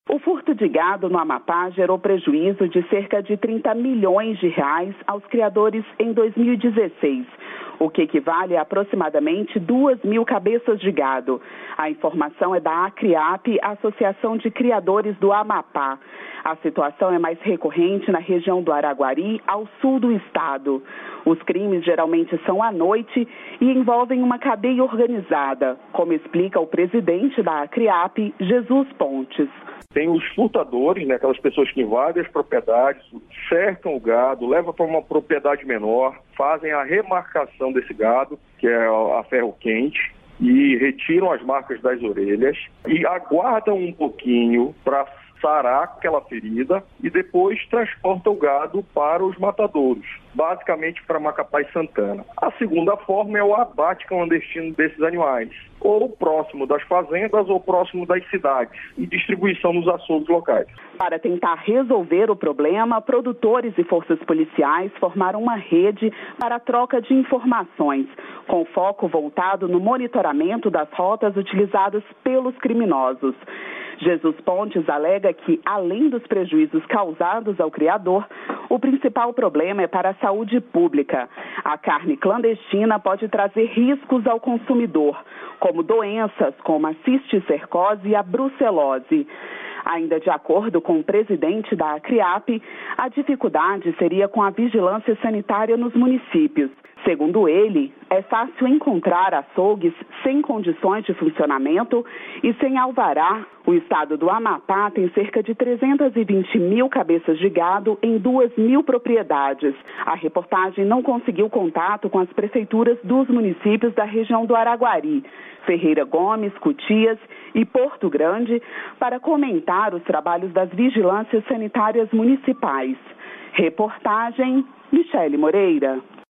O furto de gado no Amapá gerou prejuízo de cerca de 30 milhões de reais aos criadores em 2016, o que equivale a aproximadamente 2.000 cabeças de gado. A informação é da ACRIAP, Associação de Criadores do Amapá. A situação é mais recorrente na região do Araguari, ao sul do estado. Os crimes geralmente são à noite e envolvem uma cadeia organizada, como explica o presidente da ACRIAP, Jesus Pontes. Tem os furtadores, aquelas pessoas que invadem as propriedades, cercam o gado, levam para uma propriedade menor, fazem a remarcação desse gado, que é a ferro quente, e retiram as marcas das orelhas e aguardam um pouquinho para sarar aquela ferida e depois transporta o gado para os matadouros, basicamente para Macapá e Santana. A segunda forma é o abate clandestino desses animais, ou próximo das fazendas ou próximo das cidades, e distribuição nos açougues locais. Para tentar resolver o problema, produtores e forças policiais formaram uma rede para a troca de informações, com foco voltado no monitoramento das rotas utilizadas pelos criminosos. Jesus Pontes alega que, além dos prejuízos causados ao criador, o principal problema é para a saúde pública. A carne clandestina pode trazer riscos ao consumidor, como doenças como a cisticercose e a brucelose. Ainda de acordo com o presidente da ACRIAP, a dificuldade seria com a vigilância sanitária nos municípios. Segundo ele, é fácil encontrar açougues sem condições de funcionamento e sem alvará. O estado do Amapá tem cerca de 320 mil cabeças de gado em 2.000 propriedades. A reportagem não conseguiu contato com as prefeituras dos municípios da região do Araguari, Ferreira Gomes, Cutias e Porto Grande para comentar os trabalhos das vigilâncias sanitárias municipais. Reportagem Michele Moreira.